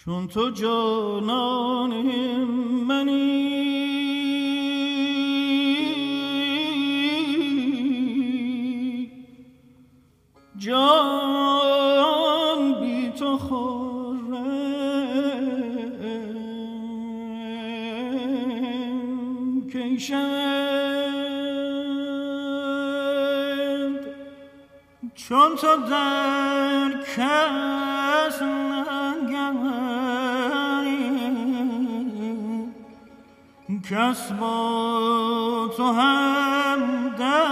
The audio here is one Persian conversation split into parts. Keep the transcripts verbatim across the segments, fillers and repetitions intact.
چون تو جانان منی جان بی تو خورم کی شد چون تو در کس کس با تو هم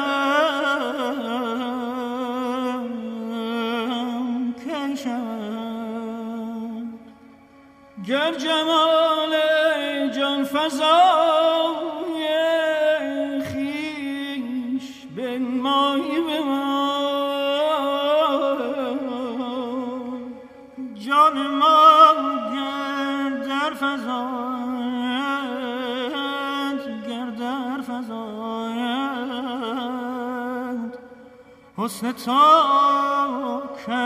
دم کشم گر جمال جان فزای خویش بنمایی به من جان ما گر در فضای حسن تا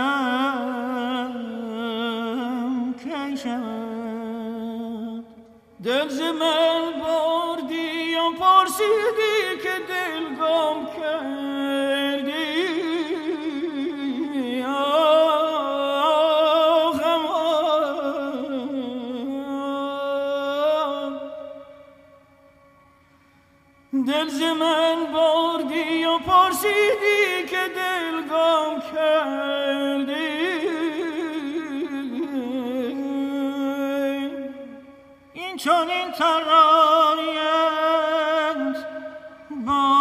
کم کی شود دل ز من بردی و پرسیدی که دل گم کردی آخم دل ز من بردی و پرسیدی که دل گم کردی این چون این ترانیت با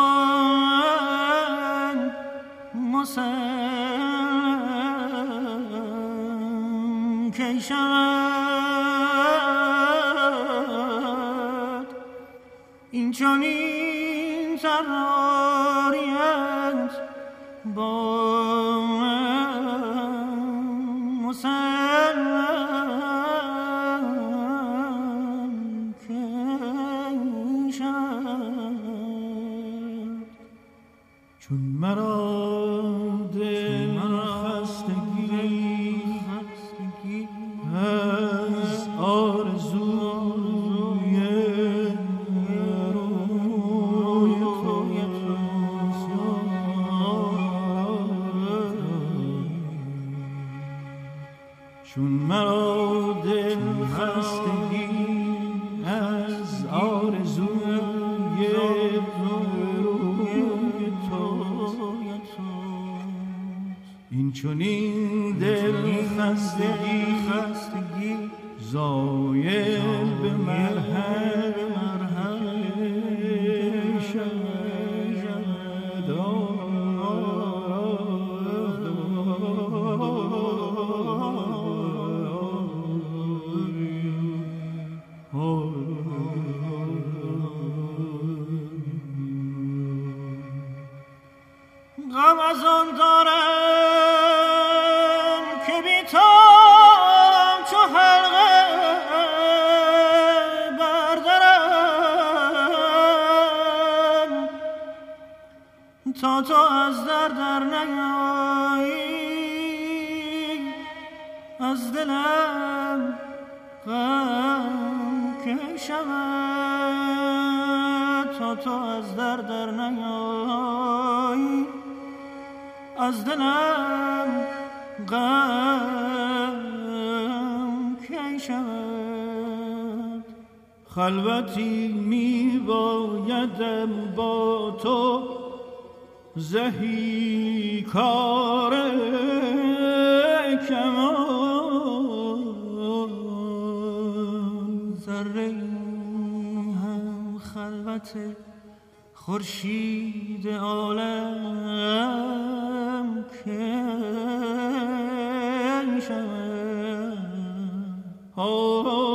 مسلم کی شود این چون این ترانیت با مسلم کی شود چون مرا دل خستگی از آرزوی روی تو چون مرا دل خستگی از آرزوی روی تو این چنین دل خستگی خستگی زایل به مرهم مرهم شود غم از آن دارم که بی تو چو حلقه بردارم تا تو از در در نیایی از دلم غم که شود تا تو از در در نیایی از دلم غم کی شود خلوتی می بایدم با تو زهی کار کمان ذره هم خلوت خورشید عالم کی شود